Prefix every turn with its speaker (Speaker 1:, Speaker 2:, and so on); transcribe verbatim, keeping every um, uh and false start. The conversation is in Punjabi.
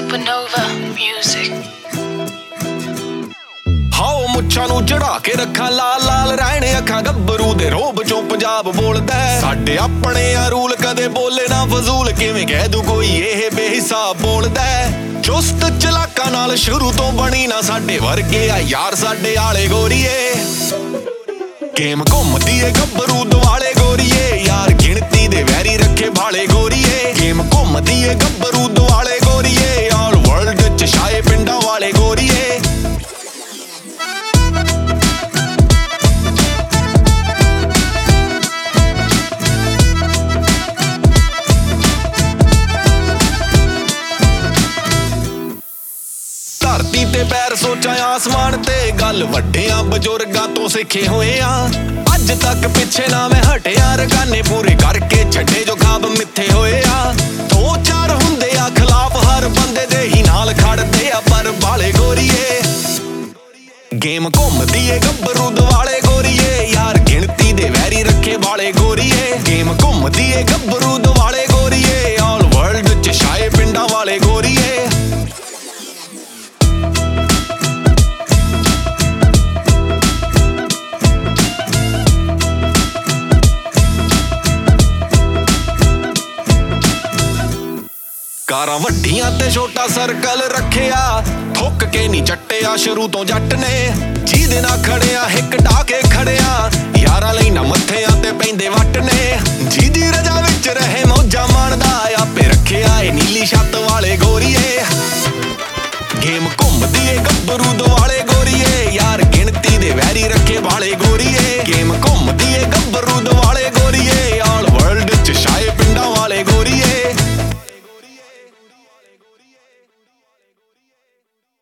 Speaker 1: Supernova Music।
Speaker 2: ਹਾਓ ਮੁੱਛਾਂ ਨੂੰ ਚੜਾ ਕੇ ਰੱਖਾਂ ਲਾਲ ਲਾਲ ਰਹਿਣ ਅੱਖਾਂ ਗੱਭਰੂ ਦੇ ਰੋਬ ਚੋਂ ਪੰਜਾਬ ਬੋਲਦਾ ਸਾਡੇ ਆਪਣੇ ਆ ਰੂਲ ਕਦੇ ਬੋਲੇ ਨਾ ਫਜ਼ੂਲ ਕਿਵੇਂ ਕਹਿ ਦੂ ਕੋਈ ਇਹ ਬੇਹਿਸਾਬ ਬੋਲਦਾ ਚੁਸਤ ਚਲਾਕਾਂ ਨਾਲ ਸ਼ੁਰੂ ਤੋਂ ਬਣੀ ਨਾ ਸਾਡੇ ਵਰਗੇ ਆ ਯਾਰ ਸਾਡੇ ਆਲੇ ਗੋਰੀਏ ਗੇਮ ਘੁੰਮਦੀ ਏ ਗੱਭਰੂ ਦੁਆਲੇ ਗੋਰੀਏ ਯਾਰ ਗਿਣਤੀ ਦੇ ਵੈਰੀ ਰੱਖੇ ਭਾਲੇ ਗੋਰੀਏ ਗੇਮ ਘੁੰਮਦੀ ਏ ਗੱਭਰੂ ਦੁਆਲੇ ਗੋਰੀਏ ਆਲ ਵਰਲਡ ਚ ਛਾਏ ਪਿੰਡਾਂ ਵਾਲੇ ਗੋਰੀਏ ਧਰਤੀ ਤੇ ਪੈਰ ਸੋਚਾਂ ਆਸਮਾਨ ਤੇ ਗੱਲ ਵੱਡਿਆਂ ਬਜ਼ੁਰਗਾਂ ਤੋਂ ਸਿੱਖੇ ਹੋਏ ਆ ਅੱਜ ਤੱਕ ਪਿੱਛੇ ਨਾ ਮੈਂ ਹਟਿਆ ਰਕਾਨੇ ਪੂਰੇ ਕਰਕੇ ਛੱਡੇ ਜੋ ਖਾਬ ਮਿੱਥੇ ਹੋਏ ਆ ਦੋ ਚਾਰ ਹੁੰਦੇ ਆ ਖਿਲਾਫ ਹਰ ਬੰਦੇ ਦੇ ਹੀ ਨਾਲ ਖੜਦੇ ਆ ਪਰ ਬਾਲੇ ਗੋਰੀਏ ਗੇਮ ਘੁੰਮਦੀ ਏ ਗੱਭਰੂ ਦੁਆਲੇ ਗੋਰੀਏ ਯਾਰ ਗਿਣਤੀ ਦੇ ਵੈਰੀ ਰੱਖੇ ਵਾਲੇ ਗੋਰੀਏ ਗੇਮ ਘੁੰਮਦੀ ਏ ਗੱਭਰੂ ਦੁਆਲੇ ਗੋਰੀਏ ਆਲ ਵਰਲਡ ਚ ਛਾਏ ਪਿੰਡਾਂ ਵਾਲੇ ਗੋਰੀਏ ਕਾਰਾਂ ਵੱਡੀਆਂ ਤੇ ਛੋਟਾ ਸਰਕਲ ਰੱਖਿਆ ਥੁੱਕ ਕੇ ਨੀ ਚੱਟਿਆ ਸ਼ੁਰੂ ਤੋਂ ਜੱਟ ਨੇ ਜਿਹਦੇ ਨਾਲ ਖੜਿਆ ਹਿੱਕ ਢਾ ਕੇ ਖੜਿਆ ਯਾਰਾਂ ਲਈ ਨਾ ਮੱਥਿਆਂ ਤੇ ਪੈਂਦੇ ਵੱਟ ਨੇ ਜਿਹਦੀ ਰਜਾ ਵਿੱਚ ਰਹੇ ਮੌਜਾਂ ਮਾਣਦਾ ਆਪੇ ਰੱਖਿਆ ਏ ਨੀਲੀ ਛੱਤ